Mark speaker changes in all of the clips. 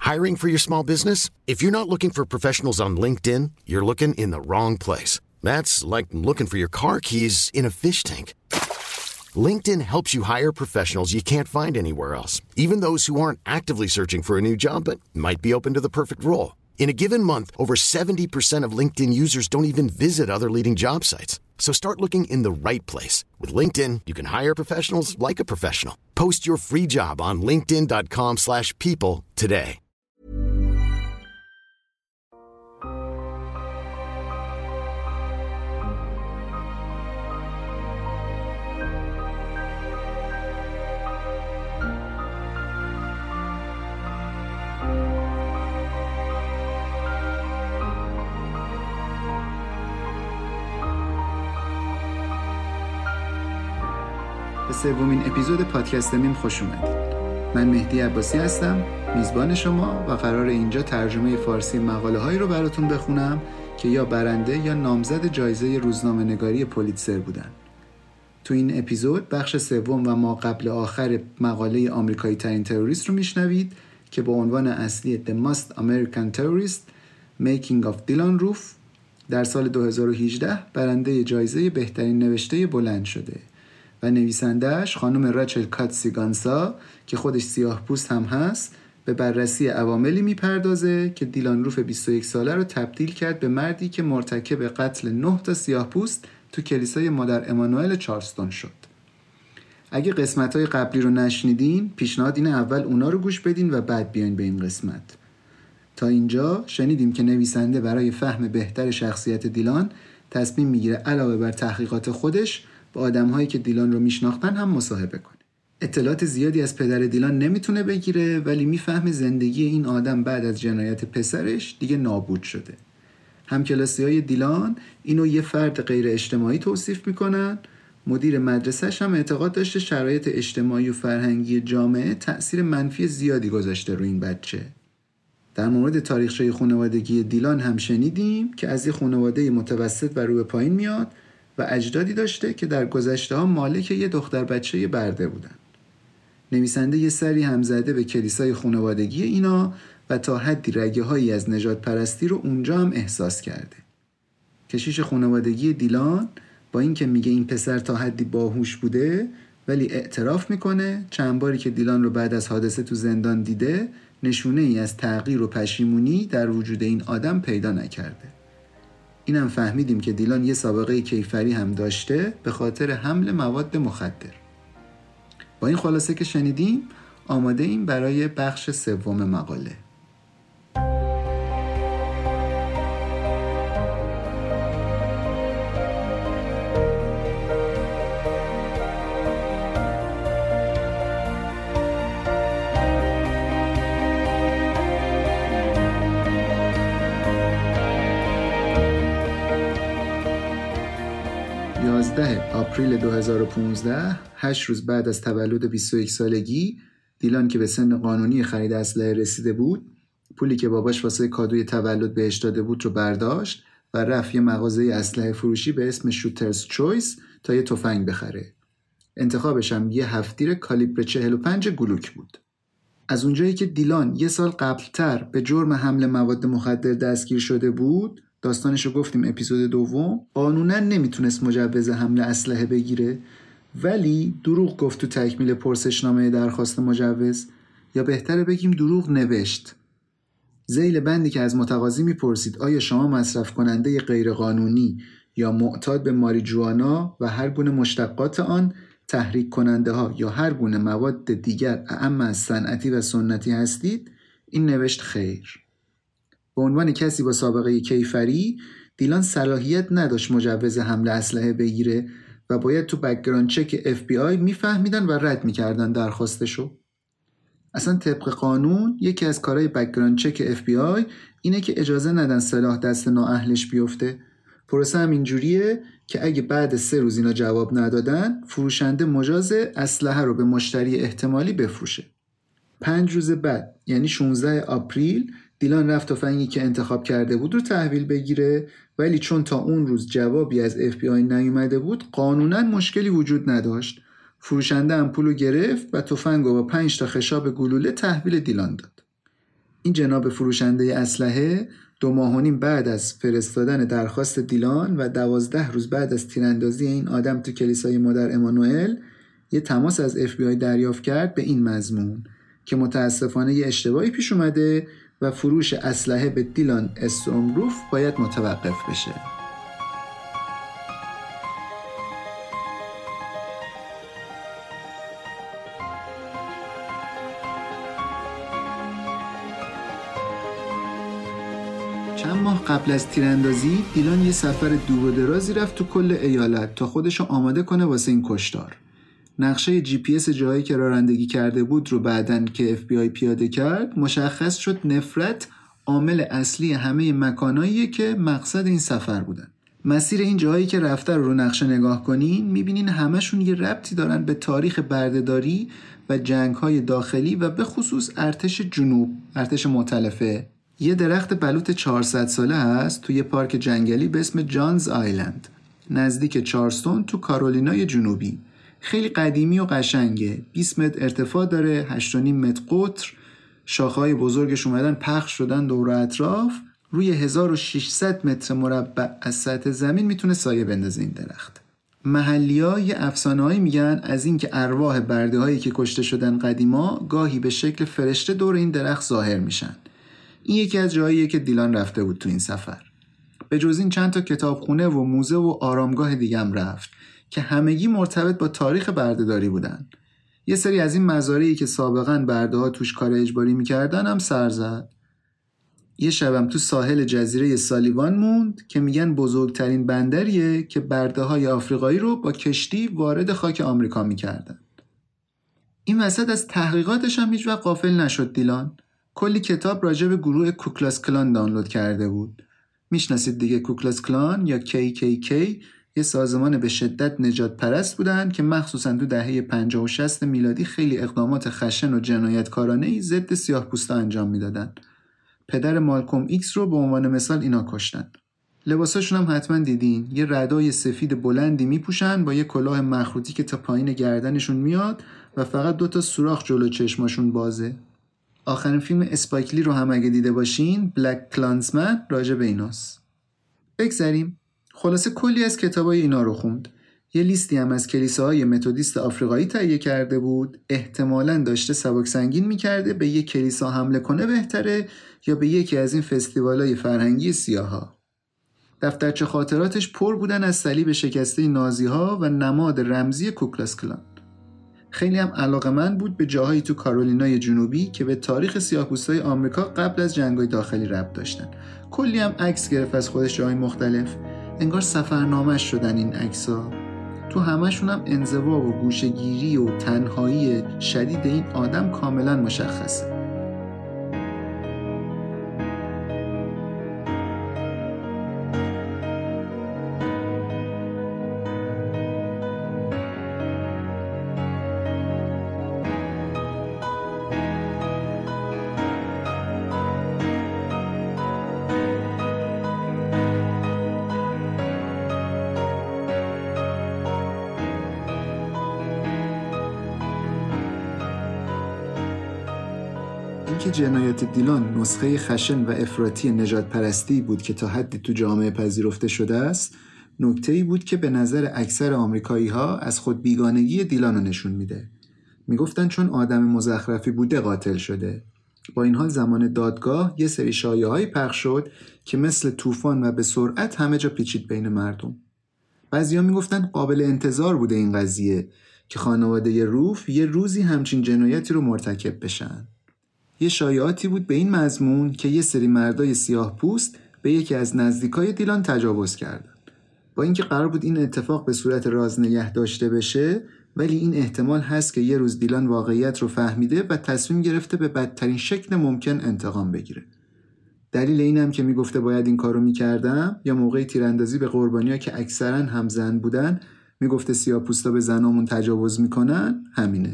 Speaker 1: Hiring for your small business? If you're not looking for professionals on LinkedIn, you're looking in the wrong place. That's like looking for your car keys in a fish tank. LinkedIn helps you hire professionals you can't find anywhere else, even those who aren't actively searching for a new job but might be open to the perfect role. In a given month, over 70% of LinkedIn users don't even visit other leading job sites. So start looking in the right place. With LinkedIn, you can hire professionals like a professional. Post your free job on linkedin.com/people today.
Speaker 2: به سومین اپیزود پادکست میم خوش اومدید. من مهدی عباسی هستم، میزبان شما و قرار اینجا ترجمه فارسی مقاله هایی رو براتون بخونم که یا برنده یا نامزد جایزه روزنامه‌نگاری پولیتزر بودن. تو این اپیزود بخش سوم و ما قبل آخر مقاله آمریکایی ترین تروریست رو میشنوید که با عنوان اصلی The Most American Terrorist Making of Dylann Roof در سال 2018 برنده جایزه بهترین نوشته بلند شده و نویسنده‌اش خانم راچل کاتسیگانسا که خودش سیاه‌پوست هم هست به بررسی عواملی میپردازه که دیلان روف 21 ساله رو تبدیل کرد به مردی که مرتکب قتل 9 تا سیاه‌پوست تو کلیسای مادر امانوئل چارلستون شد. اگه قسمت‌های قبلی رو نشنیدین، پیشنهاد اینه اول اونا رو گوش بدین و بعد بیاین به این قسمت. تا اینجا شنیدیم که نویسنده برای فهم بهتر شخصیت دیلان تصمیم میگیره علاوه بر تحقیقات خودش با آدم‌هایی که دیلان رو میشناختن هم مصاحبه کنه. اطلاعات زیادی از پدر دیلان نمیتونه بگیره ولی میفهمه زندگی این آدم بعد از جنایت پسرش دیگه نابود شده. همکلاسی‌های دیلان اینو یه فرد غیر اجتماعی توصیف میکنن. مدیر مدرسه‌ش هم اعتقاد داشته شرایط اجتماعی و فرهنگی جامعه تأثیر منفی زیادی گذاشته روی این بچه. در مورد تاریخچه خانوادگی دیلان هم شنیدیم که از یه خانواده متوسط و رو به پایین میاد و اجدادی داشته که در گذشته‌ها مالک یه دختر بچه برده بودن. نویسنده یه سری هم زده به کلیسای خانوادگی اینا و تا حدی رگه‌هایی از نژاد پرستی رو اونجا هم احساس کرده. کشیش خانوادگی دیلان با اینکه میگه این پسر تا حدی باهوش بوده ولی اعتراف میکنه چند باری که دیلان رو بعد از حادثه تو زندان دیده نشونه ای از تغییر و پشیمونی در وجود این آدم پیدا نکرده. اینم فهمیدیم که دیلان یه سابقه کیفری هم داشته به خاطر حمل مواد مخدر. با این خلاصه که شنیدیم آماده ایم برای بخش سوم مقاله. 11 آپریل 2015، 8 روز بعد از تولد 21 سالگی، دیلان که به سن قانونی خرید اسلحه رسیده بود، پولی که باباش واسه کادوی تولد بهش داده بود رو برداشت و رفت یه مغازه اسلحه فروشی به اسم شوترز چویس تا یه تفنگ بخره. انتخابش هم یه هفت‌تیر کالیبر 45 گلوک بود. از اونجایی که دیلان یه سال قبلتر به جرم حمل مواد مخدر دستگیر شده بود، داستانشو گفتیم اپیزود دوم، قانونا نمیتونست مجوز حمل اسلحه بگیره، ولی دروغ گفت تو تکمیل پرسشنامه درخواست مجوز، یا بهتره بگیم دروغ نوشت. ذیل بندی که از متقاضی میپرسید آیا شما مصرف کننده غیرقانونی یا معتاد به ماریجوانا و هر گونه مشتقات آن، تحریک کننده ها یا هر گونه مواد دیگر اعم از صنعتی و سنتی هستید، این نوشت خیر. به عنوان کسی با سابقه کیفری، دیلان صلاحیت نداشت مجوز حمل اسلحه بگیره و باید تو بک‌گراند چک FBI میفهمیدن و رد میکردن درخواستشو. اصلا طبق قانون یکی از کارهای بک‌گراند چک FBI اینه که اجازه ندن سلاح دست نااهلش بیفته. پروسه هم اینجوریه که اگه بعد 3 روز اینا جواب ندادن، فروشنده مجاز اسلحه رو به مشتری احتمالی بفروشه. 5 روز بعد، یعنی 16 آپریل، دیلان رفت تفنگی که انتخاب کرده بود رو تحویل بگیره، ولی چون تا اون روز جوابی از FBI نیومده بود، قانونا مشکلی وجود نداشت. فروشنده هم پولو گرفت و تفنگ رو با 5 تا خشاب گلوله تحویل دیلان داد. این جناب فروشنده اسلحه 2.5 ماه بعد از فرستادن درخواست دیلان و 12 روز بعد از تیراندازی این آدم تو کلیسای مادر امانوئل یه تماس از FBI دریافت کرد به این مضمون که متاسفانه یه اشتباهی پیش اومده و فروش اسلحه به دیلان استورمروف باید متوقف بشه. چند ماه قبل از تیراندازی دیلان یه سفر دور و درازی رفت تو کل ایالت تا خودشو آماده کنه واسه این کشتار. نقشه GPS جایی که رانندگی کرده بود رو بعدن که FBI پیاده کرد مشخص شد نفرت عامل اصلی همه مکاناییه که مقصد این سفر بودن. مسیر این جایی که رفته رو نقشه نگاه کنین میبینین همشون یه ربطی دارن به تاریخ بردهداری و جنگ‌های داخلی و به خصوص ارتش جنوب، ارتش مؤتلفه. یه درخت بلوط 400 ساله هست توی یه پارک جنگلی به اسم جانز آیلند نزدیک چارلستون تو کارولینای جنوبی. خیلی قدیمی و قشنگه. 20 متر ارتفاع داره، 8.5 متر قطر. شاخه‌های بزرگش اومدن پخش شدن دور اطراف. روی 1600 متر مربع از سطح زمین میتونه سایه بندازه این درخت. محلی‌ها یه افسانه‌ای میگن از این که ارواح برده‌هایی که کشته شدن قدیما گاهی به شکل فرشته دور این درخت ظاهر میشن. این یکی از جاییه که دیلان رفته بود تو این سفر. به جز این چند تا کتابخونه و موزه و آرامگاه دیگه هم رفت که همگی مرتبط با تاریخ بردهداری بودن. یه سری از این مزارعی که سابقاً برده‌ها توش کار اجباری میکردن هم سر زد. یه شبم تو ساحل جزیره سالیوان موند که میگن بزرگترین بندریه که برده‌های آفریقایی رو با کشتی وارد خاک آمریکا میکردن. این وسط از تحقیقاتش هم هیچ وقت غافل نشد دیلان. کلی کتاب راجع به گروه کوکلاس کلان دانلود کرده بود. میشناسید دیگه کوکلاس کلان یا KKK یه سازمان به شدت نجات پرست بودن که مخصوصاً تو دهه 50 و 60 میلادی خیلی اقدامات خشن و جنایتکارانه‌ای ضد سیاه‌پوستا انجام میدادن. پدر مالکوم ایکس رو به عنوان مثال اینا کشتن. لباساشون هم حتما دیدین، یه ردای سفید بلندی میپوشن با یه کلاه مخروطی که تا پایین گردنشون میاد و فقط 2 سوراخ جلو چشماشون بازه. آخرین فیلم اسپایک لی رو هم اگه دیده باشین، بلک کلانزمن، راجع به ایناست. بگذریم. خلاصه کلی از کتابای اینا رو خوند. یه لیستی هم از کلیساهای متودیست آفریقایی تهیه کرده بود. احتمالاً داشته سبک سنگین می‌کرده به یه کلیسا حمله کنه بهتره یا به یکی از این فستیوالای فرهنگی سیاها. دفترچه خاطراتش پر بودن از صلیب شکسته نازی‌ها و نماد رمزی کوکلاس کلان. خیلی هم علاقه‌مند بود به جاهایی تو کارولینای جنوبی که به تاریخ سیاه‌پوستای آمریکا قبل از جنگ‌های داخلی ربط داشتن. کلی هم عکس گرفت از خودش جاهای مختلف. انگار سفرنامه‌اش شدن این عکس‌ها. تو همشون هم انزوا و گوشه‌گیری و تنهایی شدید این آدم کاملا مشخصه. که جنایات دیلان نسخه خشن و افراطی نژاد پرستی بود که تا حدی تو جامعه پذیرفته شده است، نکته‌ای بود که به نظر اکثر آمریکایی‌ها از خود بیگانگی دیلان رو نشون میده. میگفتن چون آدم مزخرفی بوده قاتل شده. با این حال زمان دادگاه یه سری شایعه‌ای پخش شد که مثل طوفان و به سرعت همه جا پیچید بین مردم. بعضیا میگفتن قابل انتظار بوده این قضیه که خانواده روف یه روزی همچین جنایتی رو مرتکب بشن. یه شایعاتی بود به این مضمون که یه سری مردای سیاه پوست به یکی از نزدیکای دیلان تجاوز کردن. با اینکه قرار بود این اتفاق به صورت راز نگه داشته بشه، ولی این احتمال هست که یه روز دیلان واقعیت رو فهمیده و تصمیم گرفته به بدترین شکل ممکن انتقام بگیره. دلیل اینم که میگفته باید این کارو میکردم یا موقع تیراندازی به قربانی‌ها که اکثراً هم زن بودن میگفته سیاه‌پوستا به زنامون تجاوز میکنن همینه.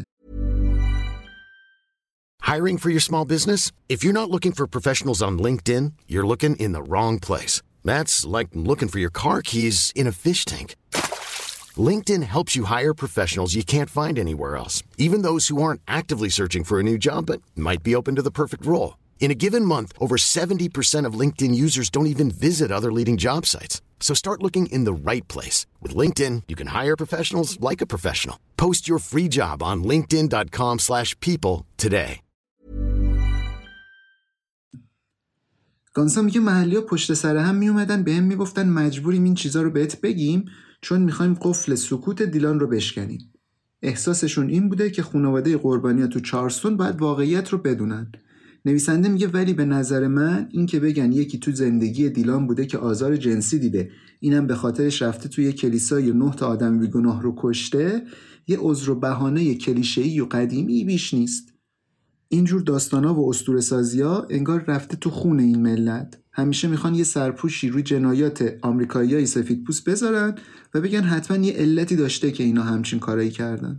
Speaker 1: Hiring for your small business? If you're not looking for professionals on LinkedIn, you're looking in the wrong place. That's like looking for your car keys in a fish tank. LinkedIn helps you hire professionals you can't find anywhere else, even those who aren't actively searching for a new job but might be open to the perfect role. In a given month, over 70% of LinkedIn users don't even visit other leading job sites. So start looking in the right place. With LinkedIn, you can hire professionals like a professional. Post your free job on linkedin.com/people today.
Speaker 2: گانسا میگه محلی‌ها پشت سر هم میومدن بهم میگفتن مجبوریم این چیزا رو بهت بگیم چون میخوایم قفل سکوت دیلان رو بشکنیم. احساسشون این بوده که خانواده قربانی‌ها تو چارلستون باید واقعیت رو بدونن. نویسنده میگه ولی به نظر من این که بگن یکی تو زندگی دیلان بوده که آزار جنسی دیده، اینم به خاطرش رفته توی کلیسای 9 تا آدم بیگناه رو کشته، یه عذر و بهانه کلیشه‌ای و قدیمی بیش نیست. اینجور داستانا و اسطوره‌سازی‌ها انگار رفته تو خون این ملت. همیشه میخوان یه سرپوشی روی جنایات آمریکاییای سفیدپوست بذارن و بگن حتما یه علتی داشته که اینا همچین کارایی کردن.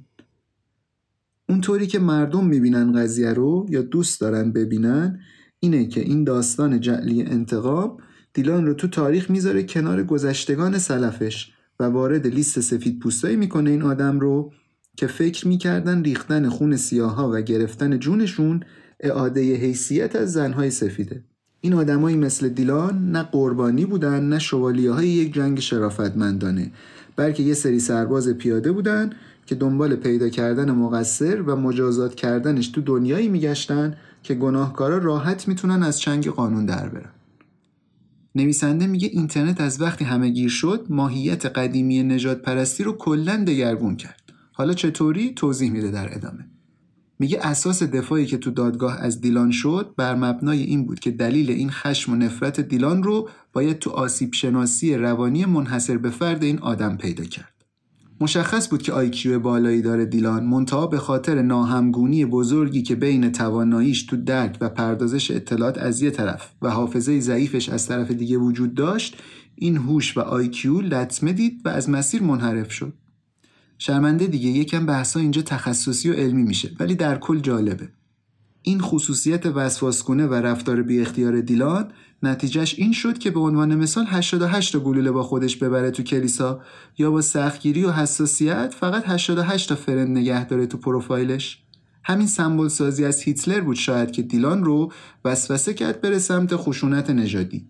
Speaker 2: اونطوری که مردم میبینن قضیه رو یا دوست دارن ببینن اینه که این داستان جعلی انتقام دیلان رو تو تاریخ میذاره کنار گذشتگان سلفش و وارد لیست سفیدپوستایی میکنه این آدم رو که فکر میکردن ریختن خون سیاها و گرفتن جونشون اعاده حیثیت از زنهای سفیده. این آدمایی مثل دیلان نه قربانی بودن نه شوالیه‌های یک جنگ شرافتمندانه، بلکه یه سری سرباز پیاده بودن که دنبال پیدا کردن مقصر و مجازات کردنش تو دنیایی میگشتن که گناهکارا راحت میتونن از چنگ قانون در برن. نویسنده میگه اینترنت از وقتی همه گیر شد ماهیت قدیمی نژاد پرستی رو کلاً دگرگون کرد. حالا چطوری؟ توضیح میده در ادامه. میگه اساس دفاعی که تو دادگاه از دیلان شد بر مبنای این بود که دلیل این خشم و نفرت دیلان رو باید تو آسیب شناسی روانی منحصر به فرد این آدم پیدا کرد. مشخص بود که آیکیو بالایی داره دیلان، منتها به خاطر ناهمگونی بزرگی که بین تواناییش تو درک و پردازش اطلاعات از یه طرف و حافظه ضعیفش از طرف دیگه وجود داشت، این هوش و آیکیو لطمه دید و از مسیر منحرف شد. شرمنده دیگه، یکم بحثا اینجا تخصصی و علمی میشه ولی در کل جالبه. این خصوصیت وسواسگونه و رفتار بی اختیار دیلان نتیجهش این شد که به عنوان مثال 88 تا گلوله با خودش ببره تو کلیسا یا با سختگیری و حساسیت فقط 88 تا فرند نگه داره تو پروفایلش. همین سمبل سازی از هیتلر بود شاید که دیلان رو وسوسه کرد بره سمت خشونت نژادی.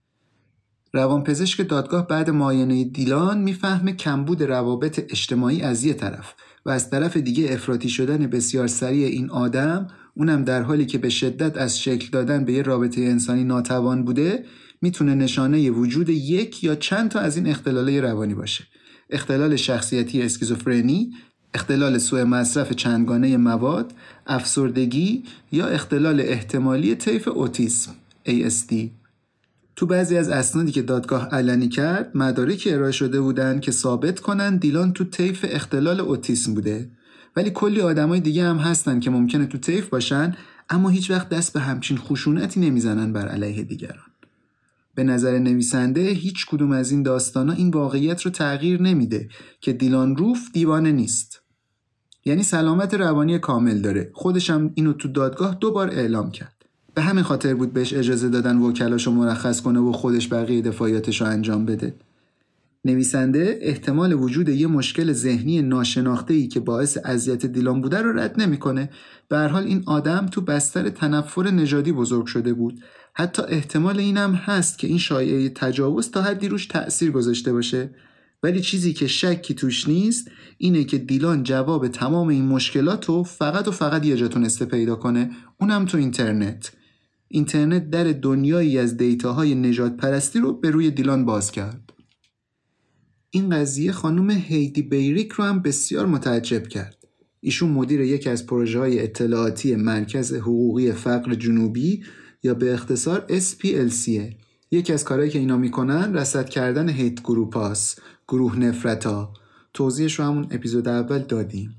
Speaker 2: روانپزشک دادگاه بعد معاینه دیلان میفهمه کمبود روابط اجتماعی از یه طرف و از طرف دیگه افراطی شدن بسیار سریع این آدم، اونم در حالی که به شدت از شکل دادن به یه رابطه انسانی ناتوان بوده، میتونه نشانه وجود یک یا چند تا از این اختلالات روانی باشه. اختلال شخصیتی اسکیزوفرنی، اختلال سوء مصرف چندگانه مواد، افسردگی یا اختلال احتمالی طیف اوتیسم ASD. تو بعضی از اسنادی که دادگاه علنی کرد مدارکی ارائه شده بودن که ثابت کنن دیلان تو طیف اختلال اوتیسم بوده، ولی کلی آدمای دیگه هم هستن که ممکنه تو طیف باشن اما هیچ وقت دست به همچین خشونتی نمیزنن بر علیه دیگران. به نظر نویسنده هیچ کدوم از این داستانا این واقعیت رو تغییر نمیده که دیلان روف دیوانه نیست. یعنی سلامت روانی کامل داره. خودش هم اینو تو دادگاه 2 بار اعلام کرد. به همین خاطر بود بهش اجازه دادن وکلاشو مرخص کنه و خودش بقیه دفاعیاتشو انجام بده. نویسنده احتمال وجود یه مشکل ذهنی ناشناخته‌ای که باعث اذیت دیلان بوده رو رد نمی‌کنه. به هر حال این آدم تو بستر تنفر نژادی بزرگ شده بود. حتی احتمال اینم هست که این شایعه تجاوز تا حدی روش تأثیر گذاشته باشه. ولی چیزی که شکی توش نیست اینه که دیلان جواب تمام این مشکلات رو فقط و فقط یه جا تونسته پیدا کنه، اونم تو اینترنت. اینترنت در دنیایی از دیتاهای نژاد پرستی رو به روی دیلان باز کرد. این قضیه خانم هیدی بیریک رو هم بسیار متعجب کرد. ایشون مدیر یکی از پروژه‌های اطلاعاتی مرکز حقوقی فقر جنوبی یا به اختصار SPLCه. یکی از کارهایی که اینا میکنن رصد کردن هیت گروپاست، گروه نفرتا. توضیحش رو همون اپیزود اول دادیم.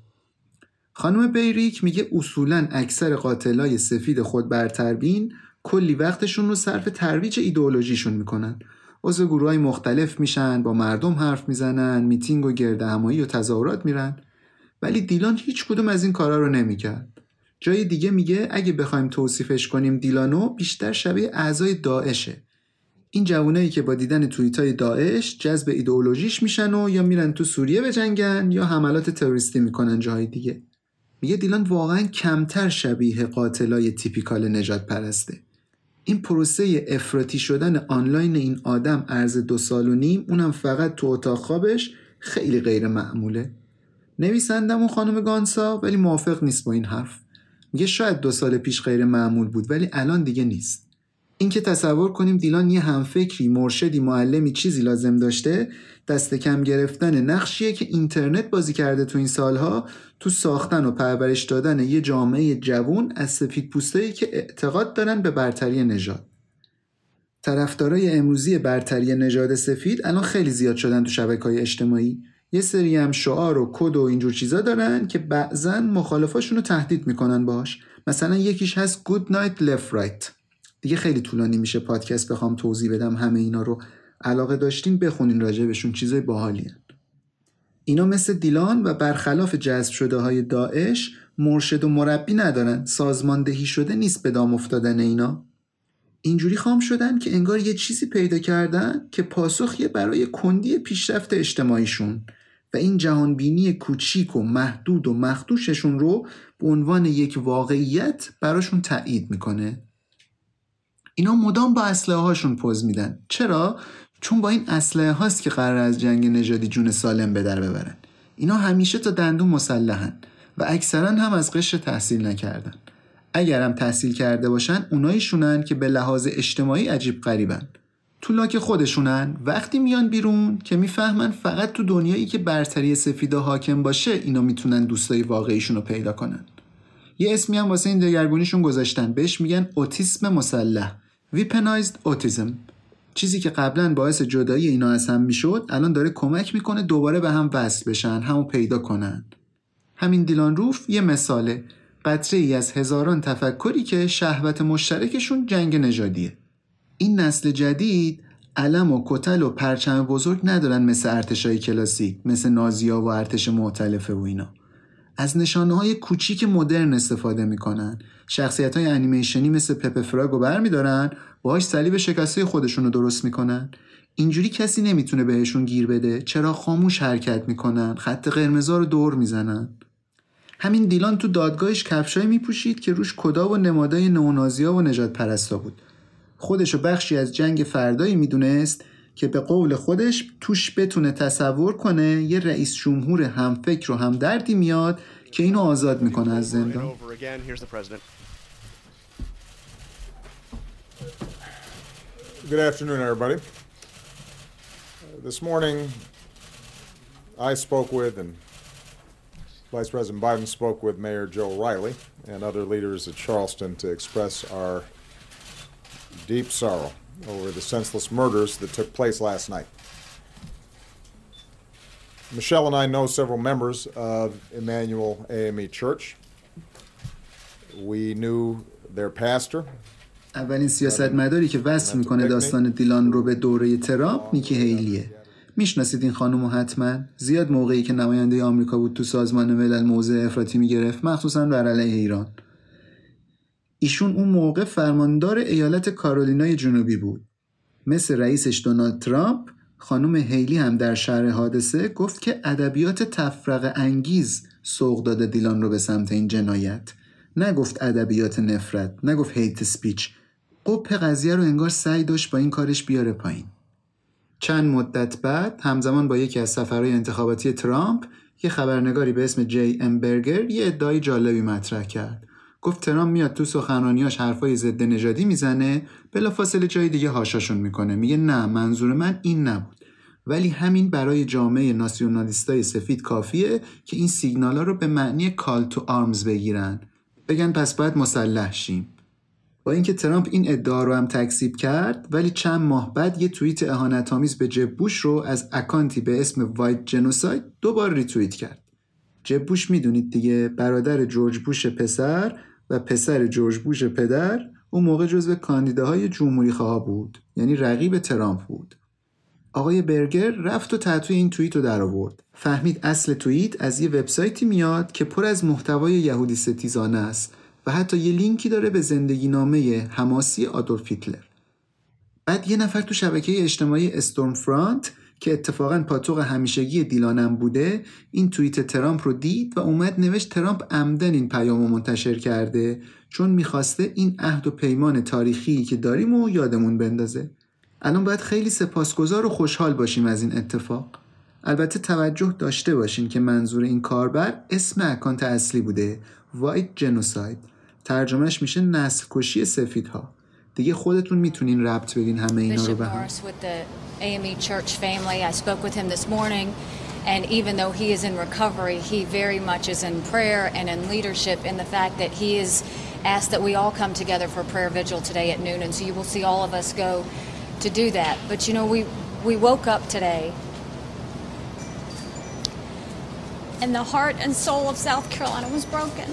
Speaker 2: خانم بیریک میگه اصولاً اکثر قاتلای سفید خود برتربین کلی وقتشون رو صرف ترویج ایدئولوژیشون میکنن. عضو گروه‌های مختلف میشن، با مردم حرف میزنن، میتینگ و گردهمایی و تظاهرات میرن. ولی دیلان هیچ کدوم از این کارا رو نمیکرد. جای دیگه میگه اگه بخوایم توصیفش کنیم دیلانو بیشتر شبیه اعضای داعشه. این جوانایی که با دیدن توییتای داعش جذب ایدئولوژیش میشن و یا میرن تو سوریه بجنگن یا حملات تروریستی میکنن جای دیگه. میگه دیلان واقعا کمتر شبیه قاتلای تیپیکال نجات پرسته. این پروسه افراطی شدن آنلاین این آدم عرض 2.5 سال اونم فقط تو اتاق خوابش خیلی غیر معموله. نویسندمون خانم گانسا ولی موافق نیست با این حرف. میگه شاید 2 سال پیش غیر معمول بود ولی الان دیگه نیست. این که تصور کنیم دیلان یه همفکری، مرشدی، معلمی چیزی لازم داشته، دست کم گرفتن نقشیه که اینترنت بازی کرده تو این سالها تو ساختن و پرورش دادن یه جامعه جوون از سفیدپوستایی که اعتقاد دارن به برتری نژاد. طرفدارای امروزی برتری نژاد سفید الان خیلی زیاد شدن تو شبکه‌های اجتماعی. یه سری هم شعار و کد و اینجور چیزا دارن که بعضن مخالفاشون رو تهدید میکنن باش. مثلا یکیش هست good night left right. دیگه خیلی طولانی میشه پادکست بخوام توضیح بدم همه اینا رو. علاقه داشتین بخونین راجبشون، چیزای باحالیه. اینا مثل دیلان و برخلاف جذب شده های داعش مرشد و مربی ندارن. سازماندهی شده نیست به دام افتادن اینا. اینجوری خام شدن که انگار یه چیزی پیدا کردن که پاسخیه برای کندی پیشرفت اجتماعیشون و این جهانبینی کوچیک و محدود و مخدوششون رو به عنوان یک واقعیت براشون تایید میکنه. اینا مدام با اسلحه هاشون پوز میدن. چرا؟ چون با این اسلحه هاست که قرار از جنگ نژادی جون سالم به در ببرن. اینا همیشه تا دندون مسلحن و اکثرا هم از قشر تحصیل نکردن. اگر هم تحصیل کرده باشن اوناییشونن که به لحاظ اجتماعی عجیب غریبن. تو لاک خودشونن. وقتی میان بیرون که میفهمن فقط تو دنیایی که برتری سفیدا حاکم باشه اینا میتونن دوستای واقعیشون رو پیدا کنن. یه اسمی هم واسه این دگرگونیشون گذاشتن، بهش میگن اوتیسم مسلح، ویپنایزد اوتیسم. چیزی که قبلا باعث جدایی اینا از هم میشد الان داره کمک میکنه دوباره به هم وصل بشن، همو پیدا کنن. همین دیلان روف یه مثاله، قطره ای از هزاران تفکری که شهوت مشترکشون جنگ نژادیه. این نسل جدید علم و کتل و پرچم بزرگ ندارن مثل ارتشای کلاسیک، مثل نازی‌ها و ارتش مؤتلفه و اینا. از نشانه‌های کوچیک مدرن استفاده میکنن. شخصیت‌های انیمیشنی مثل پپ فراگو برمی‌دارن، باهاش صلیب شکسته خودشونو درست میکنن. اینجوری کسی نمیتونه بهشون گیر بده. چرا خاموش حرکت میکنن، خط قرمزا رو دور میزنن. همین دیلان تو دادگاهش کفشایی میپوشید که روش کدا و نمادای نئونازی‌ها و نژاد پرستا بود. خودشو بخشی از جنگ فردایی میدونست که به قول خودش توش بتونه تصور کنه یه رئیس جمهور همفکر و همدردی میاد که اینو آزاد میکنه از زندان.
Speaker 3: Good afternoon, everybody. This morning, I spoke with, and Vice President Biden spoke with Mayor Joe Riley and other leaders at Charleston to express our deep sorrow over the senseless murders that took place last night. Michelle and I know several members of Emmanuel AME Church. We knew their pastor.
Speaker 2: اولین سیاستمداری که وصل میکنه داستان دیلان رو به دوره ترامپ نیکی هیلیه. میشناسید این خانومو حتما. زیاد موقعی که نماینده آمریکا بود تو سازمان ملل موضع افراطی میگرفت، مخصوصا بر علیه ایران. ایشون اون موقع فرماندار ایالت کارولینای جنوبی بود. مثل رئیسش دونالد ترامپ، خانم هیلی هم در شرح حادثه گفت که ادبیات تفرقه انگیز سوق داده دیلان رو به سمت این جنایت. نگفت ادبیات نفرت، نگفت هیت سپیچ. قبح قضیه رو انگار سعی داشت با این کارش بیاره پایین. چند مدت بعد همزمان با یکی از سفرهای انتخاباتی ترامپ، یه خبرنگاری به اسم جی ام برگر یه ادعای جالبی مطرح کرد. گفت ترامپ میاد تو سخنرانیاش حرفای ضد نژادی میزنه، بلافاصله جای دیگه هاشاشون میکنه. میگه نه، منظور من این نبود. ولی همین برای جامعه ناسیونالیستای سفید کافیه که این سیگنالا رو به معنی کال تو آرمز بگیرن. بگن پس باید مسلح شیم. با اینکه ترامپ این ادعا رو هم تکذیب کرد، ولی چند ماه بعد یه توییت اهانت‌آمیز به جب بوش رو از اکانتی به اسم وایت جنوساید دوبار ریتوییت کرد. جب بوش میدونید دیگه، برادر جورج بوش پسر و پسر جورج بوش پدر، اون موقع جزو کاندیداهای جمهوری خواه بود، یعنی رقیب ترامپ بود. آقای برگر رفت و تتوی این توییت رو در آورد. فهمید اصل توییت از یه وبسایتی میاد که پر از محتوای یهودی ستیزانه است و حتی یه لینکی داره به زندگی نامه حماسی آدولف هیتلر. بعد یه نفر تو شبکه اجتماعی استورم فرانت که اتفاقاً پاتوق همیشگی دیلانم بوده، این توییت ترامپ رو دید و اومد نوشت ترامپ عمدن این پیامو منتشر کرده چون میخواسته این عهد و پیمان تاریخی که داریم و یادمون بندازه. الان باید خیلی سپاسگزار و خوشحال باشیم از این اتفاق. البته توجه داشته باشین که منظور این کاربر اسم اکانت اصلی بوده، White Genocide. ترجمهش میشه نسل کشی سفیدها. دیگه خودتون میتونین ربط بدین همه اینا رو به هم.
Speaker 4: AME Church family. I spoke with him this morning, and even though he is in recovery, he very much is in prayer and in leadership in the fact that he is asked that we all come together for prayer vigil today at noon, and so you will see all of us go to do that. But you know, we woke up today, and the heart and soul of South Carolina was broken.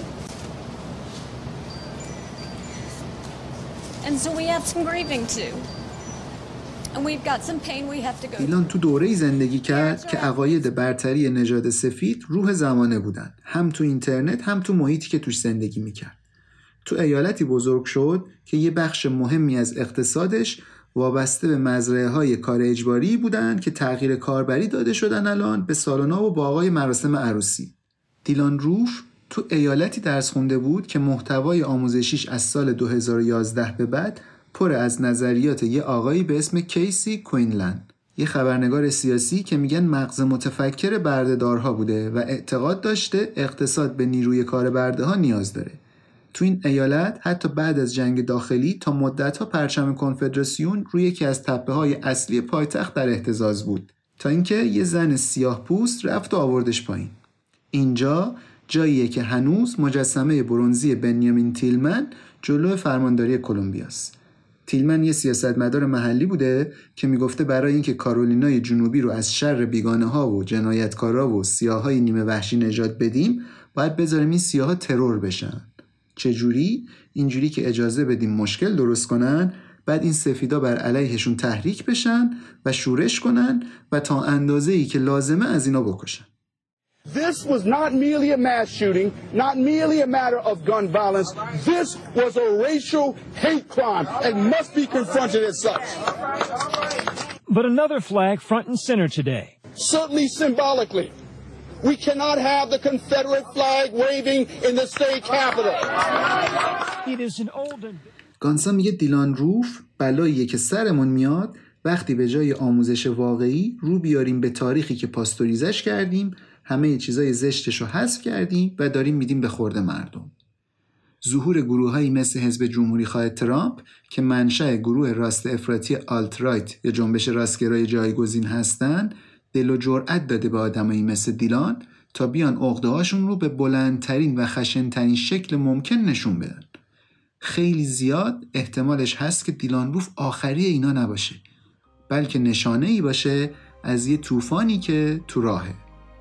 Speaker 4: And so we have some grieving too. And we've got some pain we have to go.
Speaker 2: دیلان تو دوره‌ای زندگی کرد که عقاید برتری نژاد سفید روح زمانه بودن، هم تو اینترنت هم تو محیطی که توش زندگی میکرد. تو ایالتی بزرگ شد که یه بخش مهمی از اقتصادش وابسته به مزرعه‌های کار اجباری بودن که تغییر کاربری داده شدن الان به سالن‌ها و باغای مراسم عروسی. دیلان روف تو ایالتی درس خونده بود که محتوای آموزشیش از سال 2011 به بعد پر از نظریات یه آقایی به اسم کیسی کوینلند، یه خبرنگار سیاسی که میگن مغز متفکر بردهدارها بوده و اعتقاد داشته اقتصاد به نیروی کار برده‌ها نیاز داره. تو این ایالت حتی بعد از جنگ داخلی تا مدت‌ها پرچم کنفدراسیون روی یکی از تپه‌های اصلی پایتخت در اهتزاز بود تا اینکه یه زن سیاه‌پوست رفت و آوردش پایین. اینجا جاییه که هنوز مجسمه برنزی بنیامین تیلمن جلو فرمانداری کلمبیاست. تیلمن یه سیاستمدار محلی بوده که میگفته برای اینکه کارولینای جنوبی رو از شر بیگانه‌ها و جنایتکارا و سیاهای نیمه وحشی نجات بدیم، باید بذاریم این سیاها ترور بشن. چجوری؟ اینجوری که اجازه بدیم مشکل درست کنن، بعد این سفیدا بر علیهشون تحریک بشن و شورش کنن و تا اندازه‌ای که لازمه از اینا بکشن.
Speaker 5: This was not merely a mass shooting, not merely a matter of gun violence. This was a racial hate crime and must be confronted as such.
Speaker 6: But another flag front and center today.
Speaker 5: Certainly symbolically. We cannot have the Confederate flag waving in the state capitol.
Speaker 6: It is an old and...
Speaker 2: گانسا میگه دیلان روف بلاییه که سرمون میاد وقتی به جای آموزش واقعی رو بیاریم به تاریخی که پاستوریزش کردیم، همه چیزای زشتشو حذف کردیم و داریم میدیم به خورد مردم. ظهور گروهایی مثل حزب جمهوری خواه ترامپ که منشأ گروه راست افراطی آلت رایت یا جنبش راستگرای جایگزین هستن، دل و جرأت داده به آدمایی مثل دیلان تا بیان عقده‌هاشون رو به بلندترین و خشن‌ترین شکل ممکن نشون بدن. خیلی زیاد احتمالش هست که دیلان روف آخری اینا نباشه، بلکه نشانه‌ای باشه از یه طوفانی که تو راهه.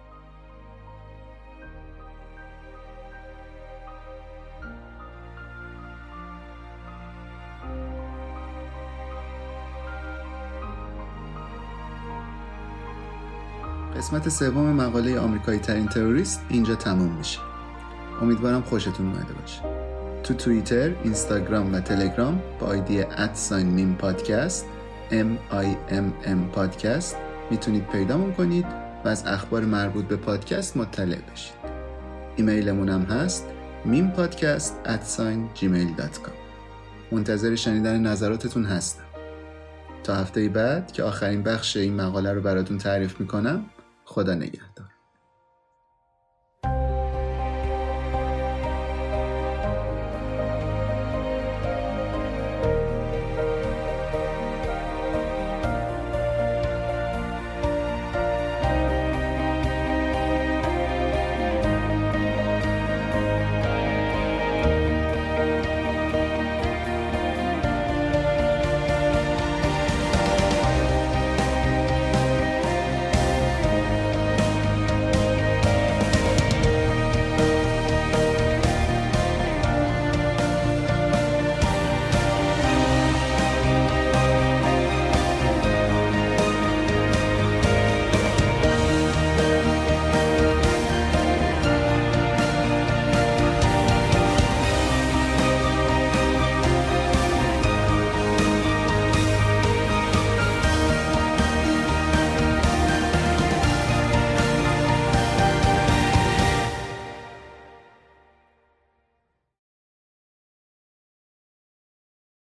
Speaker 2: قسمت سوم مقاله آمریکایی ترین تروریست اینجا تموم میشه. امیدوارم خوشتون اومده باشه. تو توییتر، اینستاگرام و تلگرام با آیدی @میمپادکست MIMM پادکست میتونید پیدامون کنید و از اخبار مربوط به پادکست مطلع بشید. ایمیلمون هم هست mimpodcast@gmail.com. منتظر شنیدن نظراتتون هستم. تا هفته بعد که آخرین بخش این مقاله رو براتون تعریف میکنم. خدا نگهدار.